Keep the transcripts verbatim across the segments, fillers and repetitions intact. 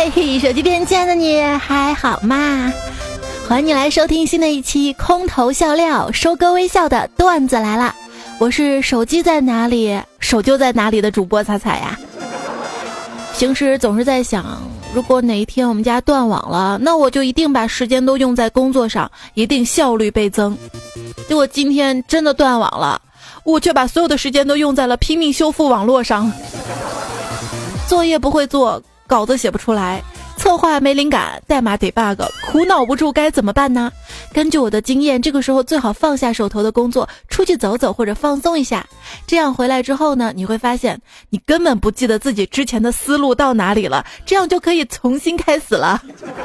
嘿，手机边亲爱的你还好吗？欢迎你来收听新的一期空头笑料收割微笑的段子来了，我是手机在哪里手就在哪里的主播彩彩呀。平时总是在想，如果哪一天我们家断网了，那我就一定把时间都用在工作上，一定效率倍增。结果今天真的断网了，我却把所有的时间都用在了拼命修复网络上。作业不会做，稿子写不出来，策划没灵感，代码得 bug， 苦恼不住该怎么办呢？根据我的经验，这个时候最好放下手头的工作，出去走走或者放松一下。这样回来之后呢，你会发现你根本不记得自己之前的思路到哪里了，这样就可以重新开始了。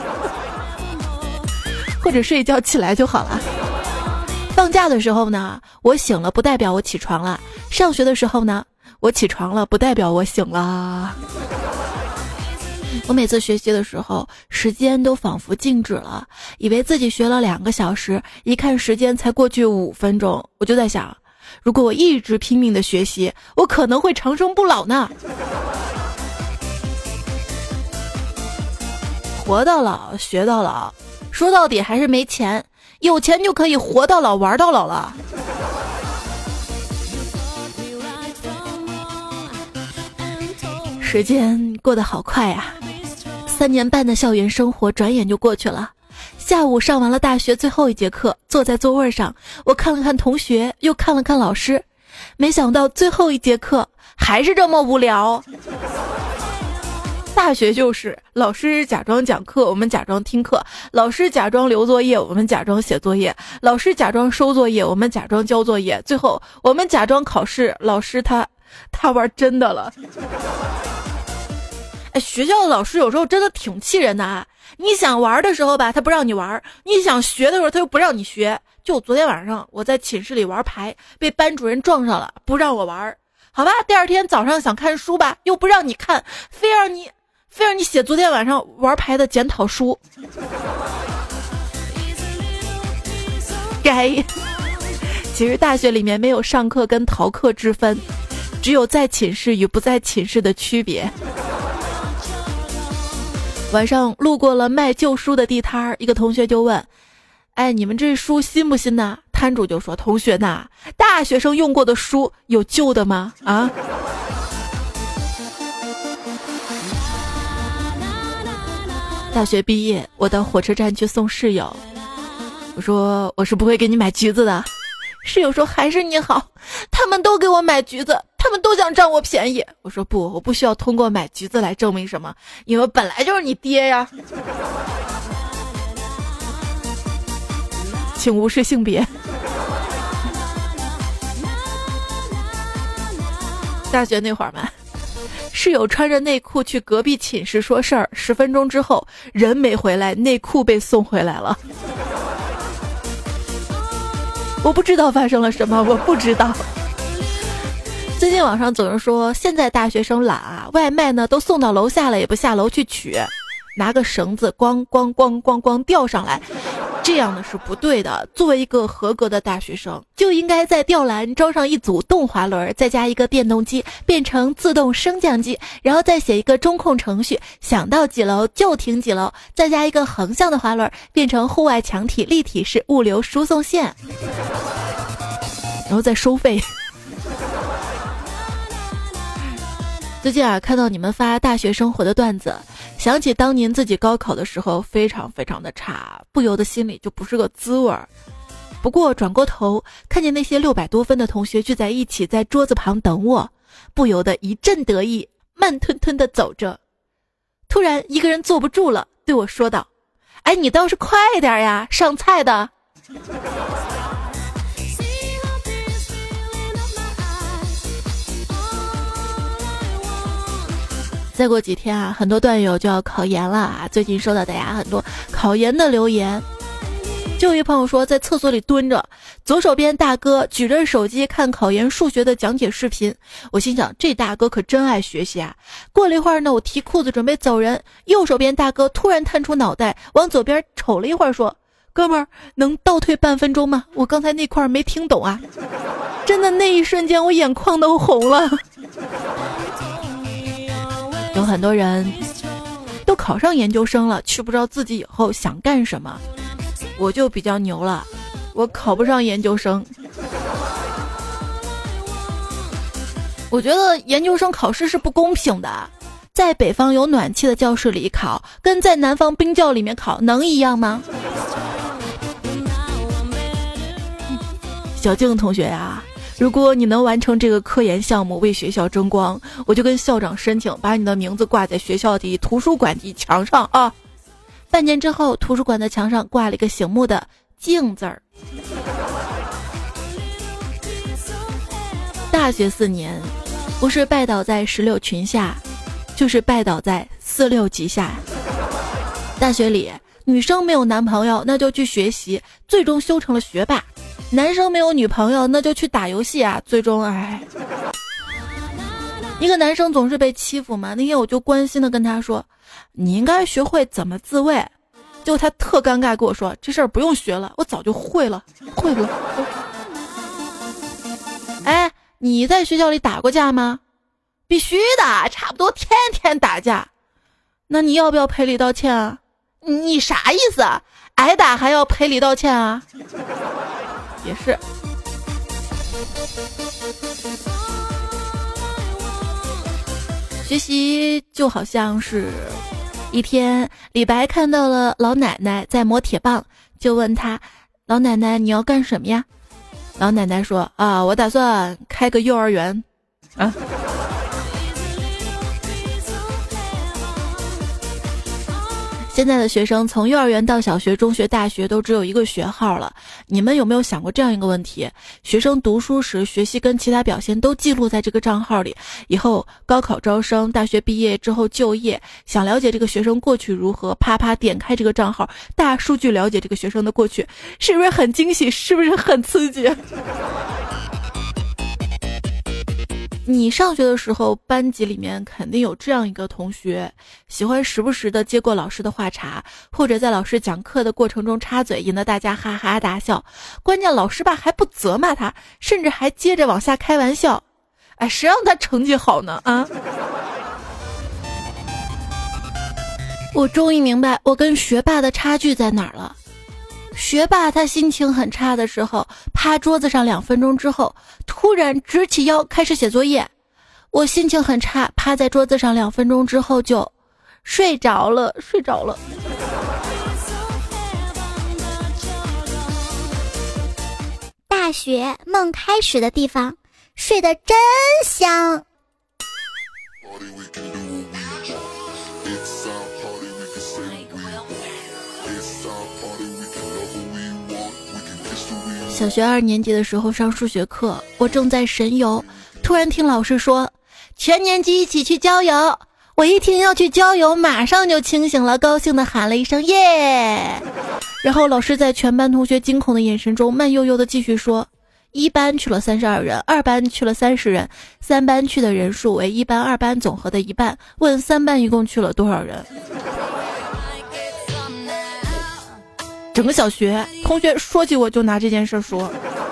或者睡一觉起来就好了。放假的时候呢，我醒了不代表我起床了；上学的时候呢，我起床了不代表我醒了。我每次学习的时候，时间都仿佛静止了，以为自己学了两个小时，一看时间才过去五分钟，我就在想，如果我一直拼命的学习，我可能会长生不老呢。活到老学到老，说到底还是没钱，有钱就可以活到老玩到老了。时间过得好快呀、啊，三年半的校园生活转眼就过去了。下午上完了大学最后一节课，坐在座位上，我看了看同学，又看了看老师，没想到最后一节课还是这么无聊。大学就是老师假装讲课，我们假装听课；老师假装留作业，我们假装写作业；老师假装收作业，我们假装交作业；最后我们假装考试，老师他他玩真的了。哎，学校的老师有时候真的挺气人的啊！你想玩的时候吧，他不让你玩；你想学的时候，他又不让你学。就昨天晚上我在寝室里玩牌，被班主任撞上了，不让我玩。好吧，第二天早上想看书吧，又不让你看，非让你非让你写昨天晚上玩牌的检讨书。该，其实大学里面没有上课跟逃课之分，只有在寝室与不在寝室的区别。晚上路过了卖旧书的地摊，一个同学就问：哎，你们这书新不新呢？摊主就说：同学呐，大学生用过的书有旧的吗？啊？大学毕业，我到火车站去送室友，我说我是不会给你买橘子的。室友说：还是你好，他们都给我买橘子，他们都想占我便宜。我说不，我不需要通过买橘子来证明什么，因为本来就是你爹呀。请无视性别。大学那会儿嘛，室友穿着内裤去隔壁寝室说事儿，十分钟之后人没回来，内裤被送回来了。我不知道发生了什么，我不知道。最近网上总是说现在大学生懒啊，外卖呢都送到楼下了也不下楼去取，拿个绳子咣咣咣咣咣吊上来，这样的是不对的。作为一个合格的大学生，就应该在吊篮装上一组动滑轮，再加一个电动机变成自动升降机，然后再写一个中控程序，想到几楼就停几楼，再加一个横向的滑轮变成户外墙体立体式物流输送线，然后再收费。最近啊，看到你们发大学生活的段子，想起当年自己高考的时候非常非常的差，不由得心里就不是个滋味儿。不过转过头看见那些六百多分的同学聚在一起在桌子旁等我，不由得一阵得意，慢吞吞地走着。突然一个人坐不住了，对我说道：哎，你倒是快点呀，上菜的。再过几天啊，很多段友就要考研了啊！最近收到大家很多考研的留言，就有一朋友说在厕所里蹲着，左手边大哥举着手机看考研数学的讲解视频，我心想这大哥可真爱学习啊！过了一会儿呢，我提裤子准备走人，右手边大哥突然探出脑袋往左边瞅了一会儿，说：哥们儿，能倒退半分钟吗？我刚才那块没听懂啊！真的那一瞬间我眼眶都红了。有很多人都考上研究生了，却不知道自己以后想干什么。我就比较牛了，我考不上研究生。我觉得研究生考试是不公平的，在北方有暖气的教室里考，跟在南方冰窖里面考能一样吗？小静同学呀、啊，如果你能完成这个科研项目，为学校争光，我就跟校长申请，把你的名字挂在学校的图书馆的墙上啊。半年之后，图书馆的墙上挂了一个醒目的静字儿。大学四年，不是拜倒在石榴裙下，就是拜倒在四六级下。大学里，女生没有男朋友，那就去学习，最终修成了学霸；男生没有女朋友，那就去打游戏啊，最终哎。一个男生总是被欺负嘛，那天我就关心的跟他说，你应该学会怎么自卫。结果他特尴尬跟我说，这事儿不用学了，我早就会了会了。哎，你在学校里打过架吗？必须的，差不多天天打架。那你要不要赔礼道歉啊？你啥意思啊？挨打还要赔礼道歉啊？也是。学习就好像是一天，李白看到了老奶奶在磨铁棒，就问他，老奶奶你要干什么呀？老奶奶说，啊，我打算开个幼儿园啊。现在的学生从幼儿园到小学、中学、大学都只有一个学号了。你们有没有想过这样一个问题？学生读书时学习跟其他表现都记录在这个账号里，以后高考招生、大学毕业之后就业，想了解这个学生过去如何，啪啪点开这个账号，大数据了解这个学生的过去，是不是很惊喜？是不是很刺激？你上学的时候，班级里面肯定有这样一个同学，喜欢时不时的接过老师的话茬，或者在老师讲课的过程中插嘴，引得大家哈哈大笑。关键老师吧还不责骂他，甚至还接着往下开玩笑。哎，谁让他成绩好呢？啊！我终于明白我跟学霸的差距在哪儿了。学霸他心情很差的时候，趴桌子上两分钟之后，突然直起腰开始写作业。我心情很差，趴在桌子上两分钟之后就睡着了，睡着了。 大学梦开始的地方，睡得真香。 小学二年级的时候上数学课，我正在神游，突然听老师说全年级一起去郊游。我一听要去郊游，马上就清醒了，高兴地喊了一声耶。然后老师在全班同学惊恐的眼神中慢悠悠地继续说，一班去了三十二人，二班去了三十人，三班去的人数为一班二班总和的一半，问三班一共去了多少人。整个小学同学说起我就拿这件事说。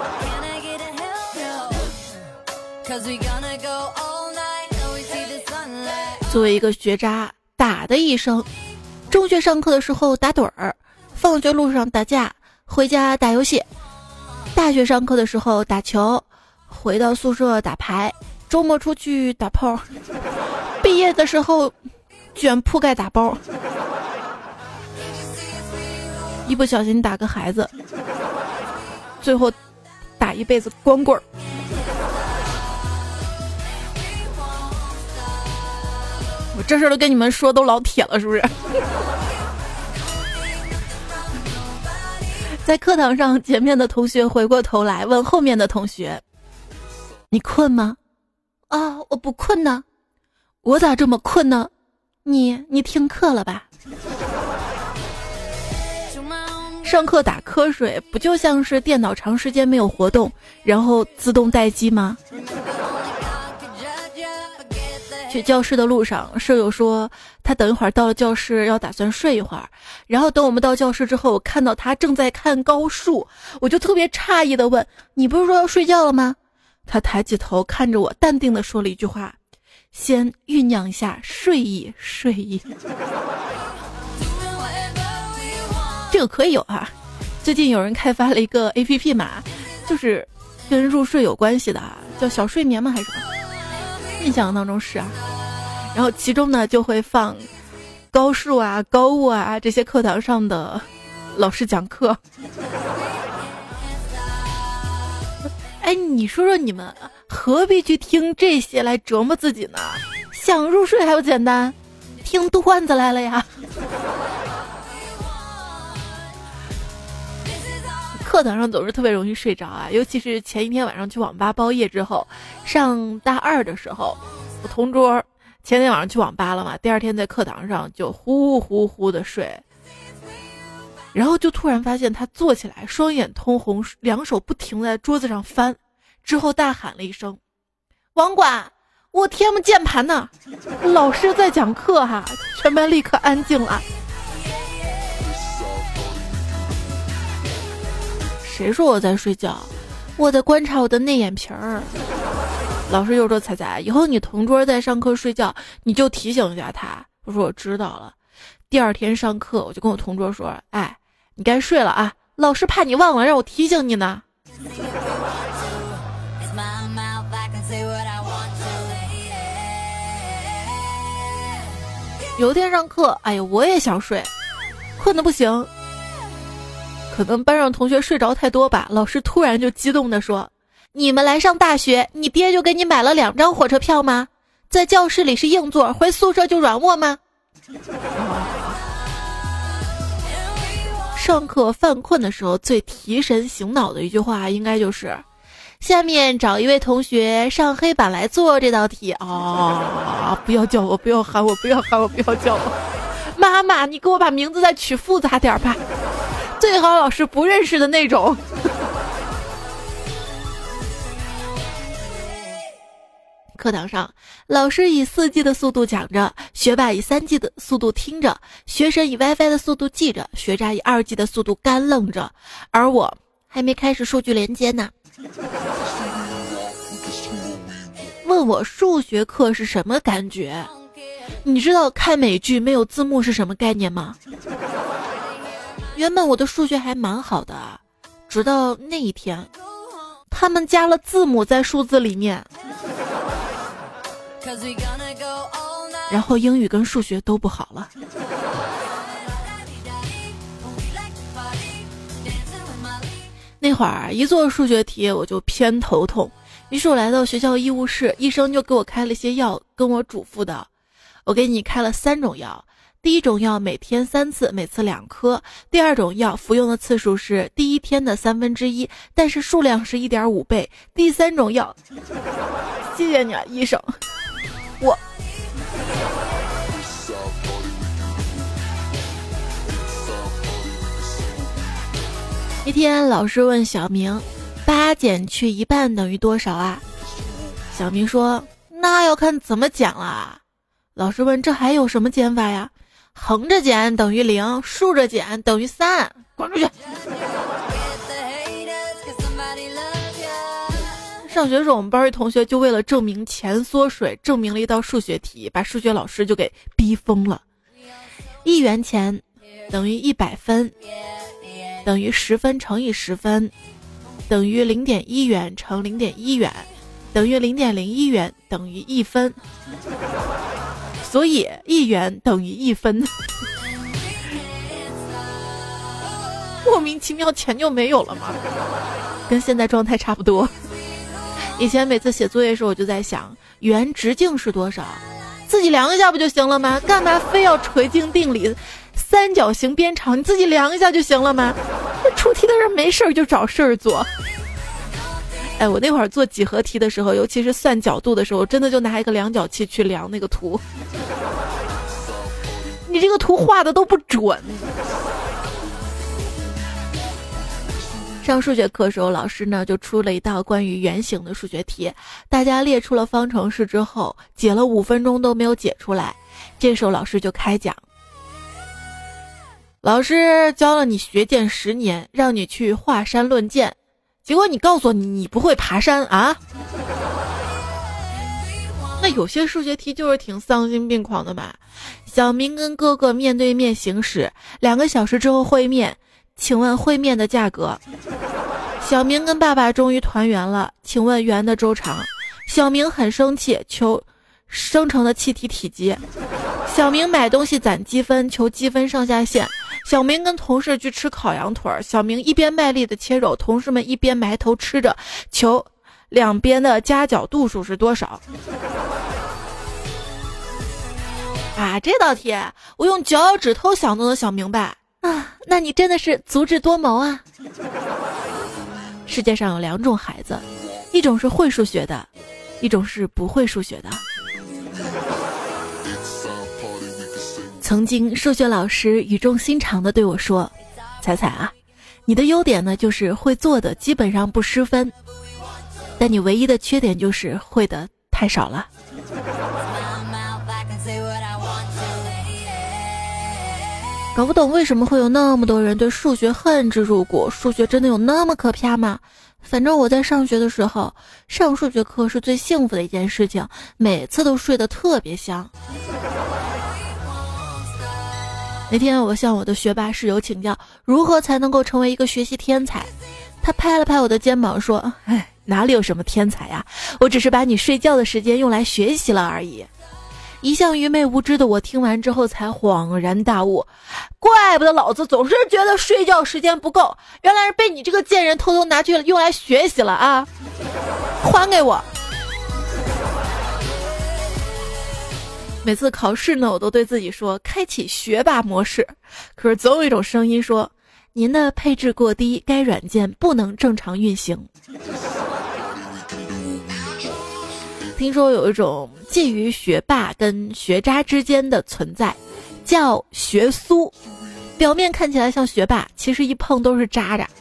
作为一个学渣，打的一声，中学上课的时候打盹儿，放学路上打架，回家打游戏，大学上课的时候打球，回到宿舍打牌，周末出去打炮，毕业的时候卷铺盖打包，一不小心打个孩子，最后打一辈子光棍儿。我这事儿都跟你们说都老铁了，是不是？在课堂上，前面的同学回过头来问后面的同学，你困吗？啊，我不困呢。我咋这么困呢？你你听课了吧？上课打瞌睡不就像是电脑长时间没有活动，然后自动待机吗？去教室的路上，舍友说他等一会儿到了教室要打算睡一会儿，然后等我们到教室之后，看到他正在看高数，我就特别诧异的问，你不是说要睡觉了吗？他抬起头看着我，淡定的说了一句话，先酝酿一下睡意睡意。 个可以有啊。最近有人开发了一个 A P P 嘛，就是跟入睡有关系的，叫小睡眠吗还是什么？印象当中是啊。然后其中呢就会放高数啊、高物啊这些课堂上的老师讲课。哎，你说说你们何必去听这些来折磨自己呢？想入睡还不简单，听段子来了呀。课堂上总是特别容易睡着啊，尤其是前一天晚上去网吧包夜之后，上大二的时候，我同桌前天晚上去网吧了嘛，第二天在课堂上就呼呼呼的睡，然后就突然发现他坐起来，双眼通红，两手不停在桌子上翻，之后大喊了一声：“网管，我 T M 键盘呢！”老师在讲课哈，全班立刻安静了。谁说我在睡觉？我在观察我的内眼皮儿。老师又说：“彩彩，以后你同桌在上课睡觉，你就提醒一下他。”我说：“我知道了。”第二天上课，我就跟我同桌说：“哎，你该睡了啊，老师怕你忘了，让我提醒你呢。”有一天上课，哎呀，我也想睡，困得不行。可能班上同学睡着太多吧，老师突然就激动地说：“你们来上大学，你爹就给你买了两张火车票吗？在教室里是硬座，回宿舍就软卧吗？”上课犯困的时候最提神醒脑的一句话应该就是：“下面找一位同学上黑板来做这道题。”哦，不要叫我，不要喊我，不要喊我，不要叫我。妈妈，你给我把名字再取复杂点吧，最好老师不认识的那种。课堂上，老师以四 G 的速度讲着，学霸以三 G 的速度听着，学神以 WiFi 的速度记着，学渣以二 G 的速度干愣着，而我还没开始数据连接呢。问我数学课是什么感觉？你知道看美剧没有字幕是什么概念吗？原本我的数学还蛮好的，直到那一天，他们加了字母在数字里面，然后英语跟数学都不好了。那会儿一做数学题我就偏头痛，于是我来到学校医务室，医生就给我开了些药，跟我嘱咐的：我给你开了三种药，第一种药每天三次，每次两颗；第二种药服用的次数是第一天的三分之一，但是数量是 一点五 倍；第三种药，谢谢你啊，医生。我一天，老师问小明：“八减去一半等于多少啊？”小明说：“那要看怎么减了。”老师问：“这还有什么减法呀？”横着减等于零，竖着减等于三。滚出去！上学时候，我们班一同学就为了证明钱缩水，证明了一道数学题，把数学老师就给逼疯了。一元钱等于一百分，等于十分乘以十分，等于零点一元乘零点一元，等于零点零一元等于一分。所以一元等于一分。莫名其妙钱就没有了吗？跟现在状态差不多。以前每次写作业的时候我就在想，圆直径是多少，自己量一下不就行了吗？干嘛非要垂径定理三角形边长，你自己量一下就行了吗？出题的人没事就找事儿做。哎，我那会儿做几何题的时候，尤其是算角度的时候，真的就拿一个量角器去量那个图。你这个图画的都不准。上数学课的时候，老师呢就出了一道关于圆形的数学题，大家列出了方程式之后，解了五分钟都没有解出来。这时候老师就开讲：老师教了你学剑十年，让你去华山论剑，结果你告诉我你你不会爬山啊？那有些数学题就是挺丧心病狂的吧。小明跟哥哥面对面行驶，两个小时之后会面， 请问烩面的价格？小明跟爸爸终于团圆了，请问圆的周长？小明很生气，求生成的气体体积。小明买东西攒积分，求积分上下限。小明跟同事去吃烤羊腿，小明一边卖力的切肉，同事们一边埋头吃着，求两边的夹角度数是多少？啊，这道题我用脚趾头想都能想明白啊！那你真的是足智多谋啊！世界上有两种孩子，一种是会数学的，一种是不会数学的。曾经数学老师语重心长地对我说，彩彩啊，你的优点呢就是会做的基本上不失分，但你唯一的缺点就是会的太少了。搞不懂为什么会有那么多人对数学恨之入骨，数学真的有那么可怕吗？反正我在上学的时候，上数学课是最幸福的一件事情，每次都睡得特别香。那天我向我的学霸室友请教，如何才能够成为一个学习天才。他拍了拍我的肩膀说，哎，哪里有什么天才呀，我只是把你睡觉的时间用来学习了而已。一向愚昧无知的我听完之后才恍然大悟，怪不得老子总是觉得睡觉时间不够，原来是被你这个贱人偷偷拿去用来学习了啊！还给我！每次考试呢，我都对自己说开启学霸模式，可是总有一种声音说，您的配置过低，该软件不能正常运行。听说有一种介于学霸跟学渣之间的存在，叫学苏，表面看起来像学霸，其实一碰都是渣渣。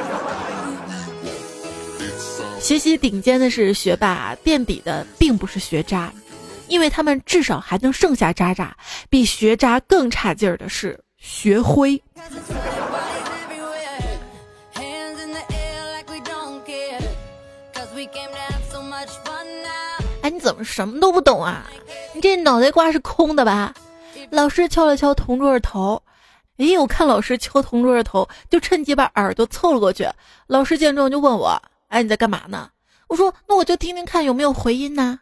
学习顶尖的是学霸，垫底的并不是学渣，因为他们至少还能剩下渣渣。比学渣更差劲儿的是学灰。哎，你怎么什么都不懂啊？你这脑袋瓜是空的吧？老师敲了敲同桌的头，哎，我看老师敲同桌的头，就趁机把耳朵凑了过去。老师见状就问我，哎，你在干嘛呢？我说，那我就听听看有没有回音呢。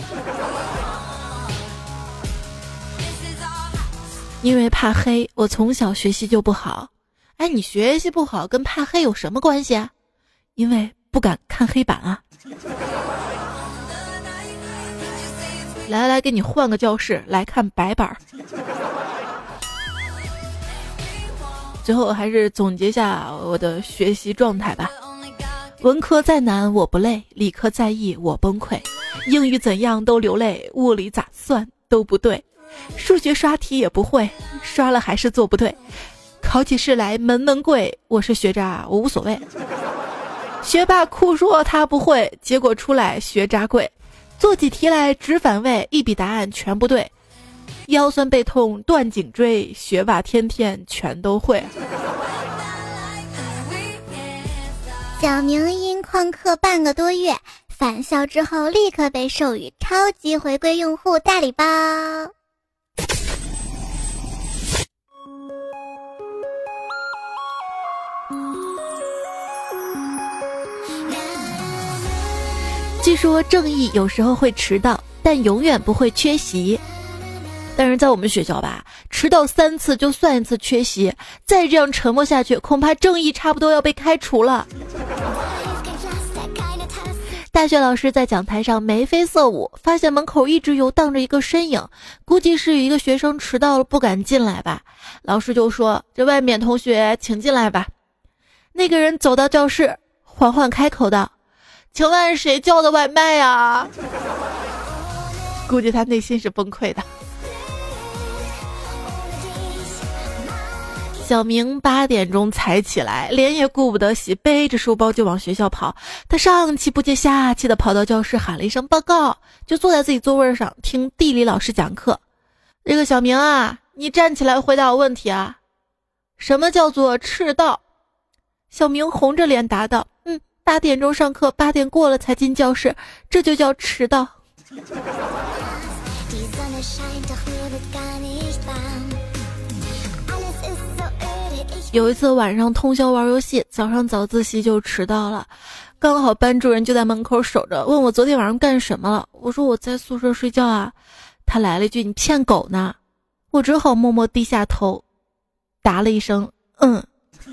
因为怕黑，我从小学习就不好。哎，你学习不好跟怕黑有什么关系啊？因为不敢看黑板啊。来来，给你换个教室来看白板。最后还是总结下我的学习状态吧。文科再难我不累，理科再易我崩溃，英语怎样都流泪，物理咋算都不对，数学刷题也不会，刷了还是做不对，考起试来门门贵，我是学渣我无所谓。学霸哭说他不会，结果出来学渣贵，做起题来直反胃，一笔答案全不对，腰酸背痛断颈椎，学霸天天全都会。 小明因旷课半个多月，返校之后立刻被授予超级回归用户大礼包。 据说正义有时候会迟到，但永远不会缺席。但是在我们学校吧，迟到三次就算一次缺席，再这样沉默下去，恐怕正义差不多要被开除了。大学老师在讲台上眉飞色舞，发现门口一直游荡着一个身影，估计是一个学生迟到了不敢进来吧。老师就说，这外面同学请进来吧。那个人走到教室，缓缓开口道，请问谁叫的外卖啊？估计他内心是崩溃的。小明八点钟才起来，脸也顾不得洗，背着书包就往学校跑。他上气不接下气的跑到教室，喊了一声报告，就坐在自己座位上听地理老师讲课。这个小明啊，你站起来回答我问题啊，什么叫做迟到？小明红着脸答道，嗯，八点钟上课，八点过了才进教室，这就叫迟到。 有一次晚上通宵玩游戏，早上早自习就迟到了，刚好班主任就在门口守着，问我昨天晚上干什么了。我说我在宿舍睡觉啊。他来了一句你骗狗呢。我只好默默低下头，答了一声嗯。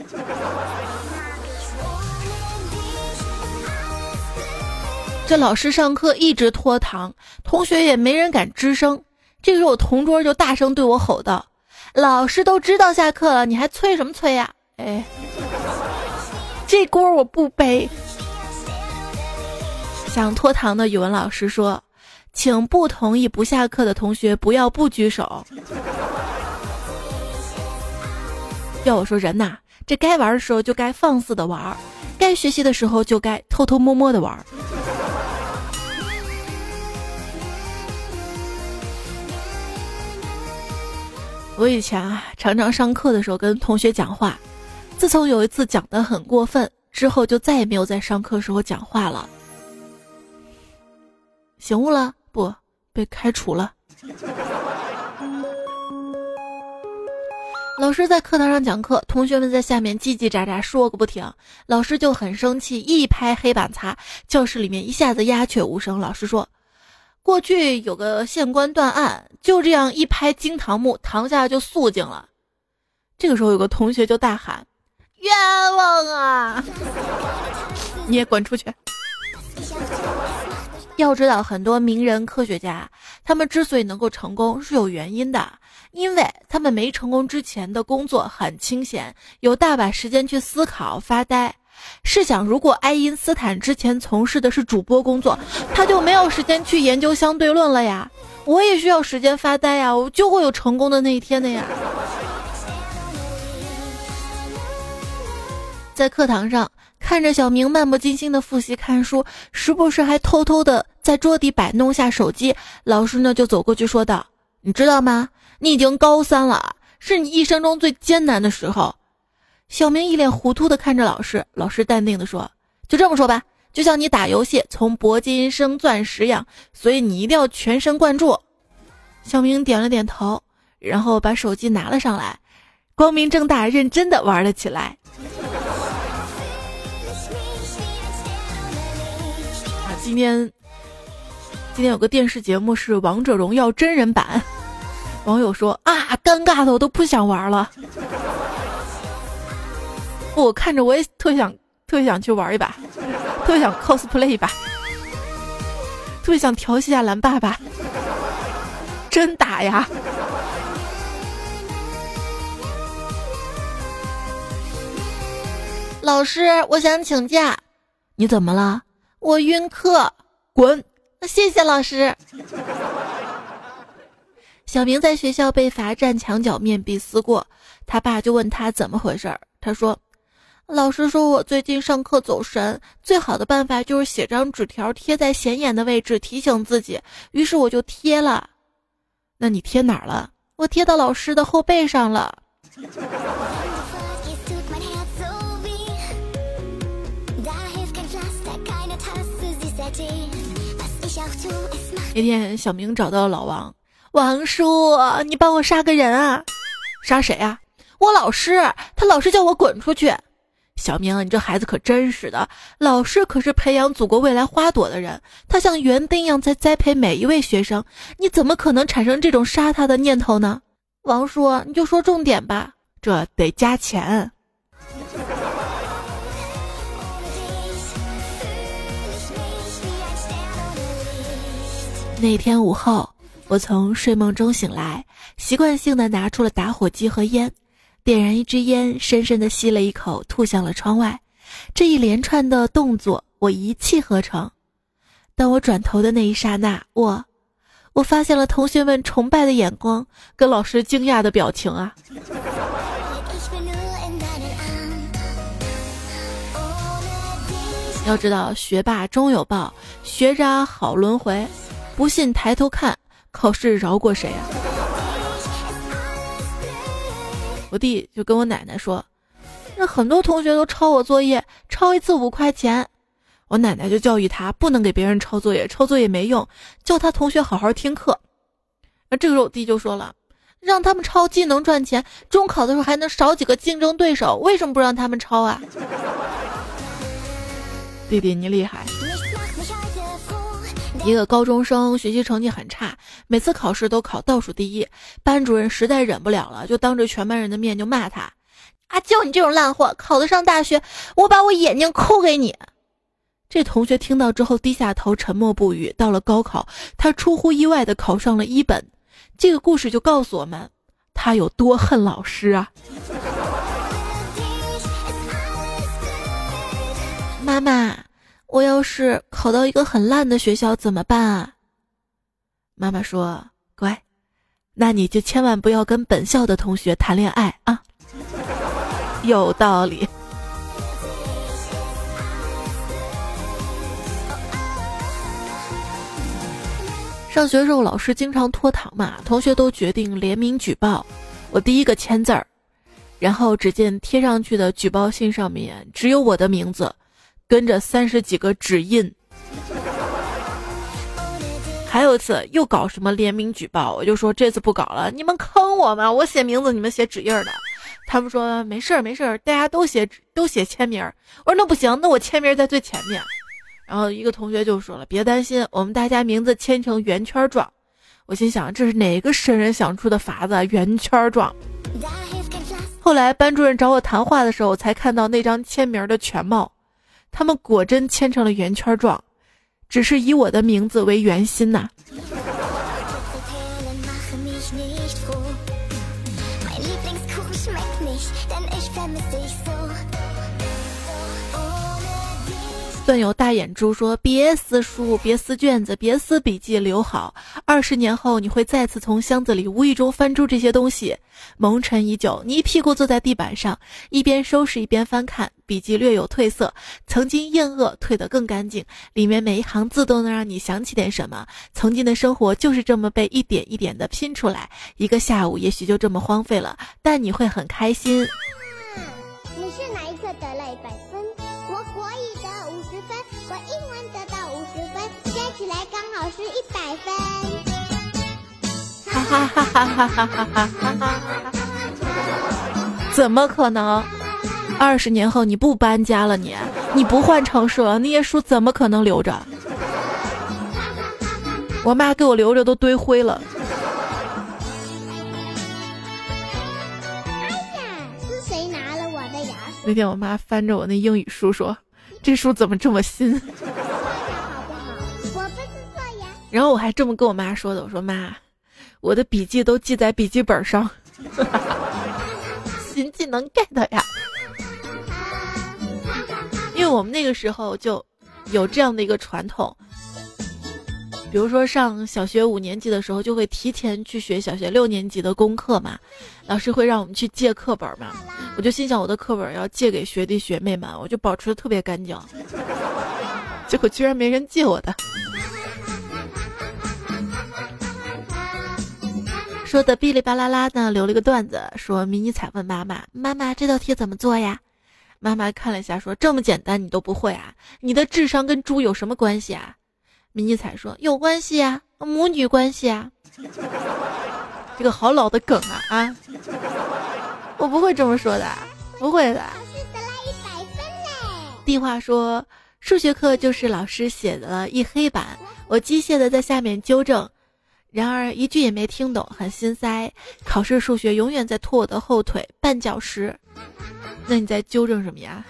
这老师上课一直拖堂，同学也没人敢吱声。这个时候我同桌就大声对我吼道，老师都知道下课了，你还催什么催呀？哎，这锅我不背。想拖堂的语文老师说，请不同意不下课的同学不要不举手。要我说人呐，这该玩的时候就该放肆的玩，该学习的时候就该偷偷摸摸的玩。我以前啊，常常上课的时候跟同学讲话，自从有一次讲得很过分之后，就再也没有在上课时候讲话了。醒悟了？不，被开除了。老师在课堂上讲课，同学们在下面叽叽喳喳说个不停，老师就很生气，一拍黑板擦，教室里面一下子鸦雀无声。老师说，过去有个县官断案，就这样一拍惊堂木，堂下就肃静了。这个时候有个同学就大喊，冤枉啊，你也滚出去。要知道很多名人科学家，他们之所以能够成功是有原因的，因为他们没成功之前的工作很清闲，有大把时间去思考发呆。试想，如果爱因斯坦之前从事的是主播工作，他就没有时间去研究相对论了呀。我也需要时间发呆呀，我就会有成功的那一天的呀。在课堂上看着小明漫不经心的复习看书，时不时还偷偷的在桌底摆弄下手机，老师呢就走过去说道，你知道吗，你已经高三了，是你一生中最艰难的时候。小明一脸糊涂的看着老师，老师淡定的说，就这么说吧，就像你打游戏从铂金升钻石一样，所以你一定要全神贯注。小明点了点头，然后把手机拿了上来，光明正大认真的玩了起来。啊，今天今天有个电视节目是王者荣耀真人版，网友说啊，尴尬的我都不想玩了。我看着我也特想特别想去玩一把，特别想 cosplay 一把，特别想调戏下蓝爸爸。真打呀！老师，我想请假。你怎么了？我晕课。滚！谢谢老师。小明在学校被罚站墙角面壁思过，他爸就问他怎么回事儿，他说，老师说我最近上课走神，最好的办法就是写张纸条贴在显眼的位置提醒自己，于是我就贴了。那你贴哪儿了？我贴到老师的后背上了。那天小明找到老王，王叔，你帮我杀个人啊。杀谁啊？我老师，他老是叫我滚出去。小明，你这孩子可真是的，老师可是培养祖国未来花朵的人，他像园丁一样在栽培每一位学生，你怎么可能产生这种杀他的念头呢？王叔，你就说重点吧。这得加钱。那天午后，我从睡梦中醒来，习惯性地拿出了打火机和烟，点燃一支烟，深深地吸了一口，吐向了窗外。这一连串的动作我一气呵成。当我转头的那一刹那，我我发现了同学们崇拜的眼光跟老师惊讶的表情啊。要知道学霸终有报，学渣好轮回，不信抬头看，考试饶过谁啊？我弟就跟我奶奶说，那很多同学都抄我作业，抄一次五块钱。我奶奶就教育他不能给别人抄作业，抄作业没用，叫他同学好好听课。那这个时候我弟就说了， 让他们抄既能赚钱，中考的时候还能少几个竞争对手，为什么不让他们抄啊？弟弟你厉害。一个高中生学习成绩很差，每次考试都考倒数第一，班主任实在忍不了了，就当着全班人的面就骂他，啊，就你这种烂货，考得上大学，我把我眼睛抠给你。这同学听到之后低下头沉默不语。到了高考，他出乎意外地考上了一本。这个故事就告诉我们，他有多恨老师啊。妈妈，我要是考到一个很烂的学校怎么办啊？妈妈说，乖，那你就千万不要跟本校的同学谈恋爱啊。有道理。上学时候老师经常拖堂嘛，同学都决定联名举报，我第一个签字儿，然后只见贴上去的举报信上面只有我的名字，跟着三十几个指印。还有一次又搞什么联名举报，我就说这次不搞了，你们坑我吗？我写名字，你们写指印的。他们说没事儿没事儿，大家都写都写签名。我说那不行，那我签名在最前面。然后一个同学就说了，别担心，我们大家名字签成圆圈状。我心想，这是哪个神人想出的法子，圆圈状。后来班主任找我谈话的时候，我才看到那张签名的全貌，他们果真签成了圆圈状，只是以我的名字为圆心呐、段友大眼珠说，别撕书，别撕卷子，别撕笔记，留好，二十年后你会再次从箱子里无意中翻出这些东西，蒙尘已久，你一屁股坐在地板上，一边收拾一边翻看，笔记略有褪色，曾经厌恶褪得更干净，里面每一行字都能让你想起点什么，曾经的生活就是这么被一点一点的拼出来，一个下午也许就这么荒废了，但你会很开心。 你是哪一科得了一百分？我国语得五十分，我英文得到五十分，加起来刚好是一百分。 哈哈哈哈哈哈哈哈哈！怎么可能？二十年后你不搬家了你，你不换城市了，那些书怎么可能留着？我妈给我留着都堆灰了。那天我妈翻着我那英语书说，这书怎么这么新？然后我还这么跟我妈说的，我说妈，我的笔记都记在笔记本上。新技能 get 呀。因为我们那个时候就有这样的一个传统，比如说上小学五年级的时候就会提前去学小学六年级的功课嘛，老师会让我们去借课本嘛，我就心想我的课本要借给学弟学妹们，我就保持得特别干净，结果居然没人借我的。说的哔哩吧啦啦呢，留了个段子，说迷你彩问妈妈，妈妈这道题怎么做呀？妈妈看了一下说，这么简单你都不会啊？你的智商跟猪有什么关系啊？迷你彩说，有关系啊，母女关系啊。这个好老的梗啊啊！我不会这么说的，不会的。 老师得了一百分嘞。 地话说，数学课就是老师写了一黑板，我机械的在下面纠正，然而一句也没听懂，很心塞。考试数学永远在拖我的后腿，绊脚石。那你在纠正什么呀？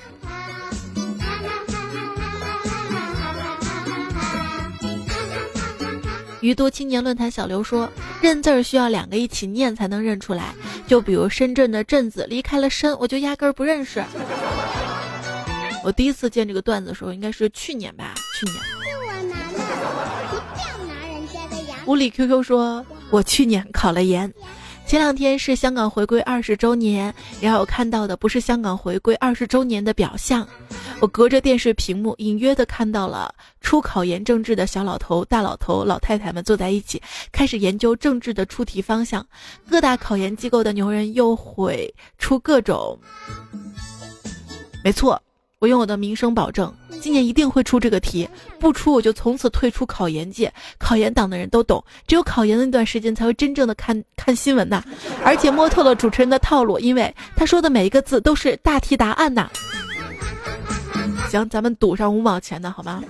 余都青年论坛小刘说，认字儿需要两个一起念才能认出来，就比如深圳的镇字离开了深，我就压根儿不认识。我第一次见这个段子的时候应该是去年吧，去年。 是我拿的，你不要拿人家的呀。 无理 Q Q 说，我去年考了研。前两天是香港回归二十周年，然后我看到的不是香港回归二十周年的表象，我隔着电视屏幕隐约的看到了初考研政治的小老头、大老头、老太太们坐在一起，开始研究政治的出题方向。各大考研机构的牛人又会出各种，没错，我用我的名声保证， 今年一定会出这个题，不出我就从此退出考研界。考研党的人都懂，只有考研的那段时间才会真正的看看新闻呐，而且摸透了主持人的套路，因为他说的每一个字都是大题答案呐。行，咱们赌上五毛钱的好吗？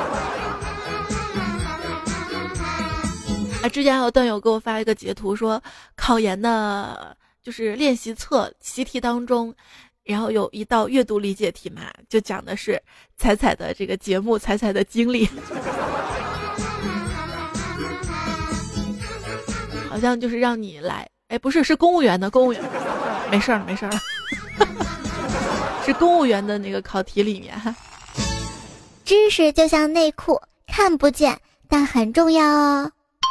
啊，之前还有段友给我发一个截图，说考研的就是练习册习题当中，然后有一道阅读理解题嘛，就讲的是彩彩的这个节目，彩彩的经历，好像就是让你来，哎，不是，是公务员的，公务员，没事了，没事了，是公务员的那个考题里面。 知识就像内裤，看不见，但很重要哦。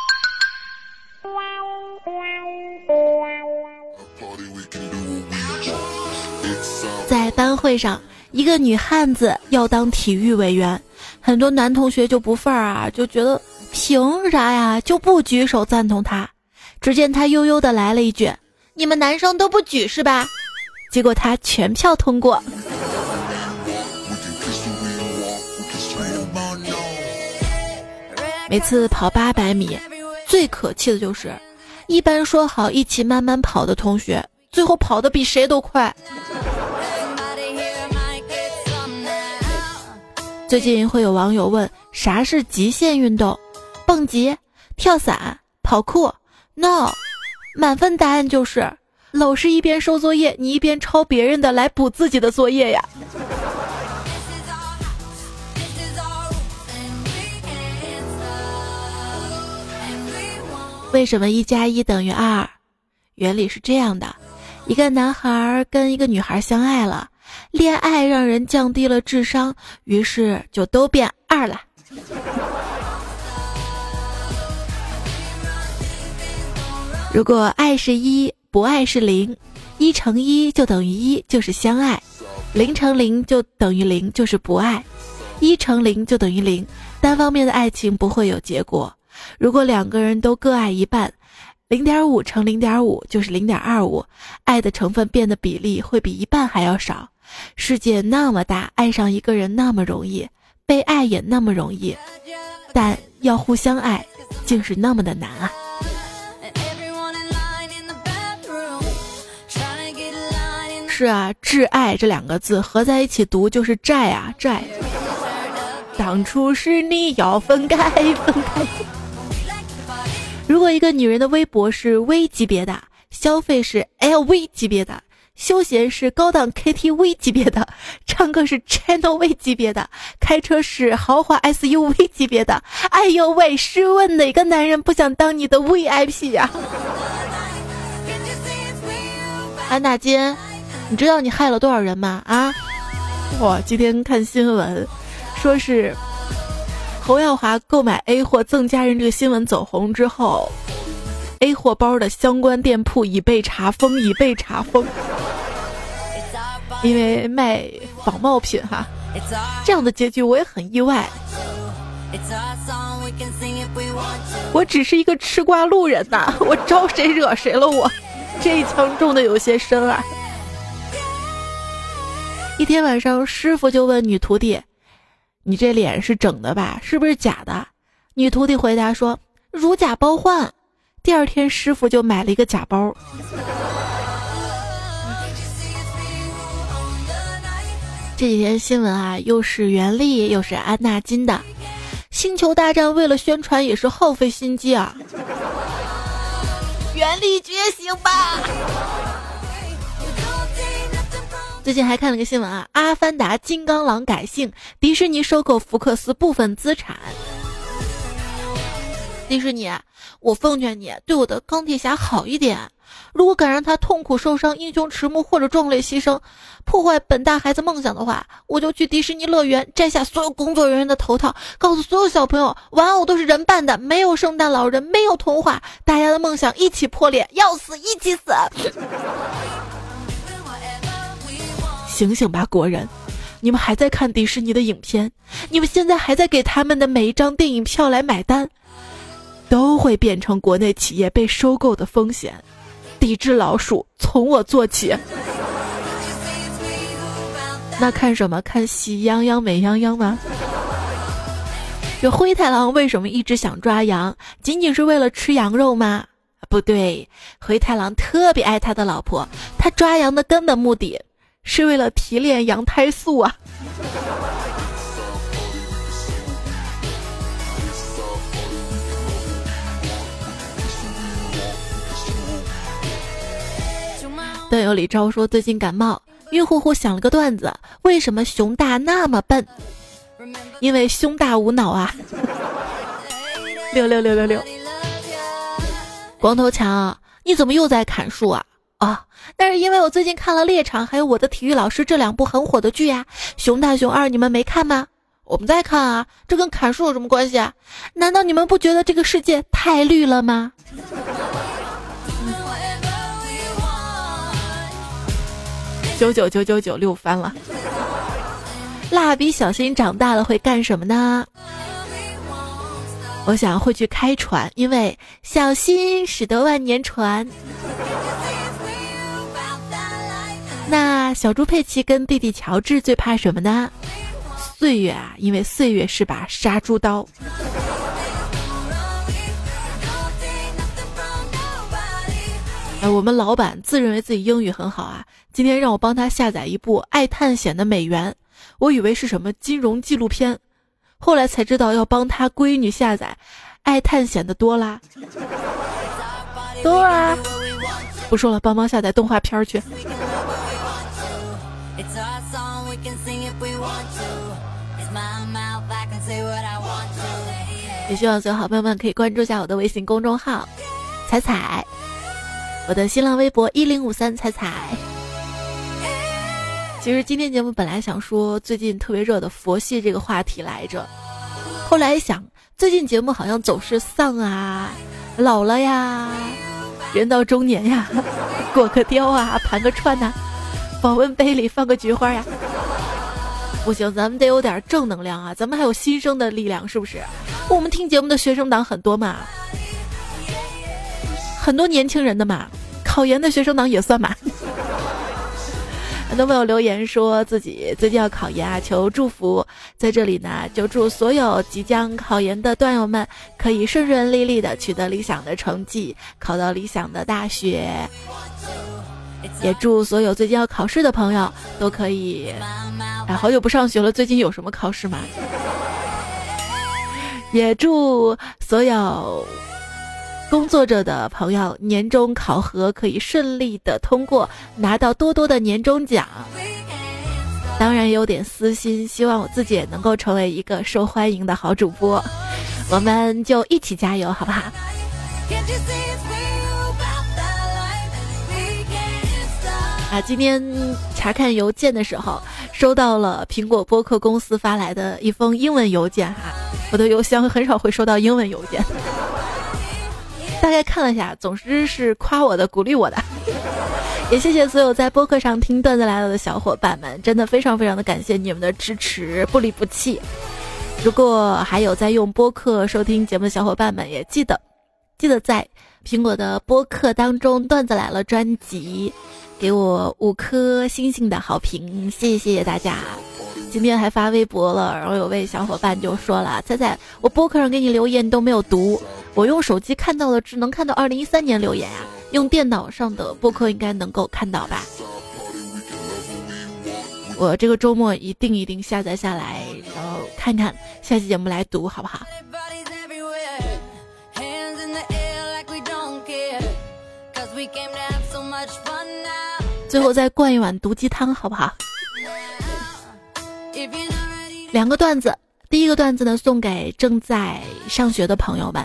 在班会上，一个女汉子要当体育委员，很多男同学就不忿儿啊，就觉得凭啥呀，就不举手赞同她。只见她悠悠地来了一句：“你们男生都不举是吧？”结果她全票通过。每次跑八百米，最可气的就是一般说好一起慢慢跑的同学，最后跑得比谁都快。最近会有网友问啥是极限运动，蹦极、跳伞、跑酷 No， 满分答案就是老师一边收作业，你一边抄别人的来补自己的作业呀。为什么一加一等于二？原理是这样的，一个男孩跟一个女孩相爱了，恋爱让人降低了智商，于是就都变二了。如果爱是一，不爱是零，一乘一就等于一，就是相爱；零乘零就等于零，就是不爱；一乘零就等于零，单方面的爱情不会有结果。如果两个人都各爱一半， 零点五 乘 零点五 就是 零点二五， 爱的成分变的比例会比一半还要少。世界那么大，爱上一个人那么容易，被爱也那么容易，但要互相爱竟是那么的难啊。是啊，挚爱这两个字合在一起读就是债啊，债。当初是你要分开分开。如果一个女人的微博是 V 级别的，消费是 L V 级别的，休闲是高档 K T V 级别的，唱歌是 Channel V 级别的，开车是豪华 S U V 级别的，哎呦喂，试问哪个男人不想当你的 V I P 呀、啊？安纳金，你知道你害了多少人吗？啊，我今天看新闻说是侯耀华购买 A 货赠家人这个新闻走红之后， A 货包的相关店铺已被查封，已被查封，因为卖仿冒品哈。这样的结局我也很意外。我只是一个吃瓜路人呐，我招谁惹谁了我？这一枪中的有些深啊。一天晚上，师傅就问女徒弟：“你这脸是整的吧？是不是假的？”女徒弟回答说：“如假包换。”第二天，师傅就买了一个假包。这几天新闻啊，又是袁立又是安纳金的。星球大战为了宣传也是耗费心机啊。袁立觉醒吧！最近还看了个新闻啊，阿凡达金刚狼改姓，迪士尼收购福克斯部分资产。迪士尼，我奉劝你对我的钢铁侠好一点，如果敢让他痛苦受伤、英雄迟暮或者壮烈牺牲，破坏本大孩子梦想的话，我就去迪士尼乐园摘下所有工作人员的头套，告诉所有小朋友，玩偶都是人扮的，没有圣诞老人，没有童话，大家的梦想一起破裂，要死一起死。醒醒吧，国人！你们还在看迪士尼的影片，你们现在还在给他们的每一张电影票来买单，都会变成国内企业被收购的风险。抵制老鼠，从我做起。 那看什么？看喜羊羊美羊羊吗？这灰太狼为什么一直想抓羊？仅仅是为了吃羊肉吗？不对，灰太狼特别爱他的老婆，他抓羊的根本目的是为了提炼羊胎素啊。段友李昭说最近感冒，晕乎乎想了个段子，为什么熊大那么笨？因为胸大无脑啊。六六六六六。光头强，你怎么又在砍树啊？啊，但是因为我最近看了《猎场》还有《我的体育老师》这两部很火的剧呀、啊。熊大熊二你们没看吗？我们在看啊，这跟砍树有什么关系啊？难道你们不觉得这个世界太绿了吗？九九九九九六翻了。蜡笔小新长大了会干什么呢？我想会去开船，因为小心驶得万年船。那小猪佩奇跟弟弟乔治最怕什么呢？岁月啊，因为岁月是把杀猪刀。哎，我们老板自认为自己英语很好啊，今天让我帮他下载一部爱探险的美元，我以为是什么金融纪录片，后来才知道要帮他闺女下载爱探险的多拉。多拉，不说了，帮忙下载动画片去。也希望所有好朋友们可以关注一下我的微信公众号彩彩，我的新浪微博一零五三彩彩。其实今天节目本来想说最近特别热的佛系这个话题来着，后来想最近节目好像总是丧啊，老了呀，人到中年呀，裹个貂啊，盘个串呐、啊，保温杯里放个菊花呀。不行，咱们得有点正能量啊，咱们还有新生的力量，是不是？我们听节目的学生党很多嘛，很多年轻人的嘛，考研的学生党也算嘛。很多朋友留言说自己最近要考研啊，求祝福。在这里呢，就祝所有即将考研的段友们可以顺顺利利的取得理想的成绩，考到理想的大学。也祝所有最近要考试的朋友都可以，哎，好久不上学了，最近有什么考试吗？也祝所有工作着的朋友年终考核可以顺利的通过，拿到多多的年终奖。当然有点私心，希望我自己也能够成为一个受欢迎的好主播，我们就一起加油好不好？啊，今天查看邮件的时候收到了苹果播客公司发来的一封英文邮件哈，我的邮箱很少会收到英文邮件。大概看了一下，总之是夸我的，鼓励我的。也谢谢所有在播客上听段子来了的小伙伴们，真的非常非常的感谢你们的支持，不离不弃。如果还有在用播客收听节目的小伙伴们，也记得记得在苹果的播客当中段子来了专辑给我五颗星星的好评，谢谢大家。今天还发微博了，然后有位小伙伴就说了，猜猜我播客上给你留言都没有读，我用手机看到的只能看到二零一三年留言啊，用电脑上的播客应该能够看到吧。我这个周末一定一定下载下来，然后看看下期节目来读好不好？最后再灌一碗毒鸡汤好不好？两个段子，第一个段子呢送给正在上学的朋友们。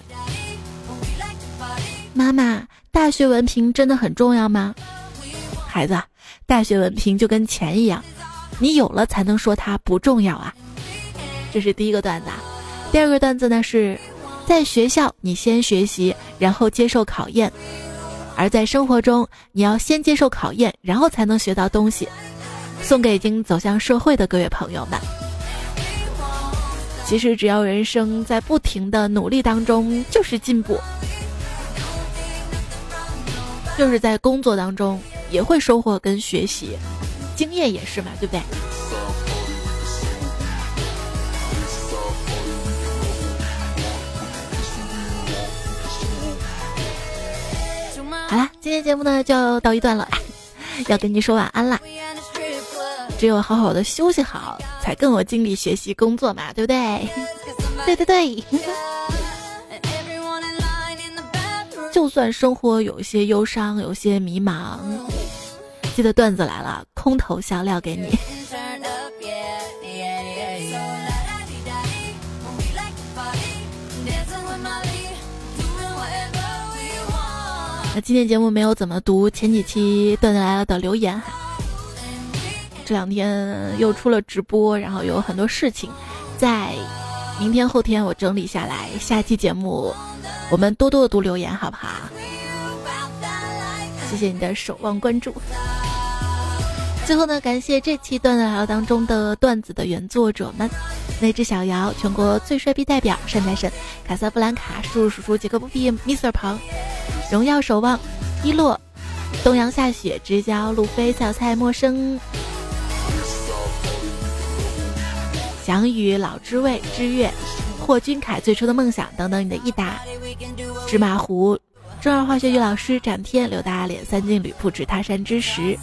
妈妈，大学文凭真的很重要吗？孩子，大学文凭就跟钱一样，你有了才能说它不重要啊。这是第一个段子啊。第二个段子呢是，在学校你先学习，然后接受考验，而在生活中你要先接受考验，然后才能学到东西。送给已经走向社会的各位朋友们。其实只要人生在不停的努力当中就是进步，就是在工作当中也会收获跟学习， 经验也是嘛，对不对？好啦，今天节目呢就到一段了，要跟你说晚安啦。只有好好的休息好，才更有精力学习工作嘛，对不对？对对对。就算生活有些忧伤，有些迷茫，记得段子来了，空头笑料给你。那今天节目没有怎么读前几期段子来了的留言，这两天又出了直播，然后有很多事情，在明天后天我整理下来，下期节目我们多多的读留言好不好？谢谢你的守望关注。最后呢，感谢这期段子来了当中的段子的原作者们：那只小姚、全国最帅逼代表山财神、卡萨布兰卡、叔叔叔叔、杰克布比、mister 庞、荣耀守望、一洛、东阳下雪、直角路飞、小菜陌生、翔宇、老知味、知月、霍君凯、最初的梦想等等你的益达、芝麻糊、中二化学语老师、展天、刘大脸、三金吕布、指他山之石。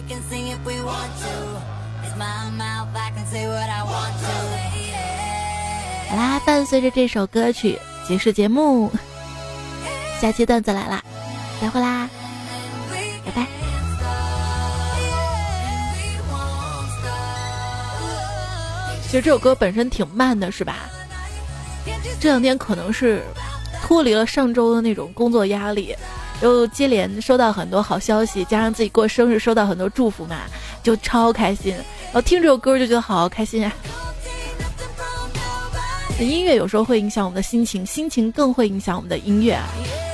好啦，伴随着这首歌曲结束节目，下期段子来啦，再会啦，拜拜。其实这首歌本身挺慢的，是吧？这两天可能是脱离了上周的那种工作压力，又接连收到很多好消息，加上自己过生日收到很多祝福嘛，就超开心。然后听这首歌就觉得好开心啊！音乐有时候会影响我们的心情，心情更会影响我们的音乐啊。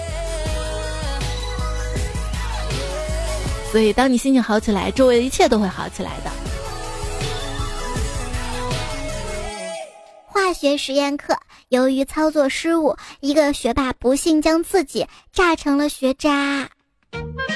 所以当你心情好起来，周围的一切都会好起来的。 化学实验课，由于操作失误，一个学霸不幸将自己炸成了学渣。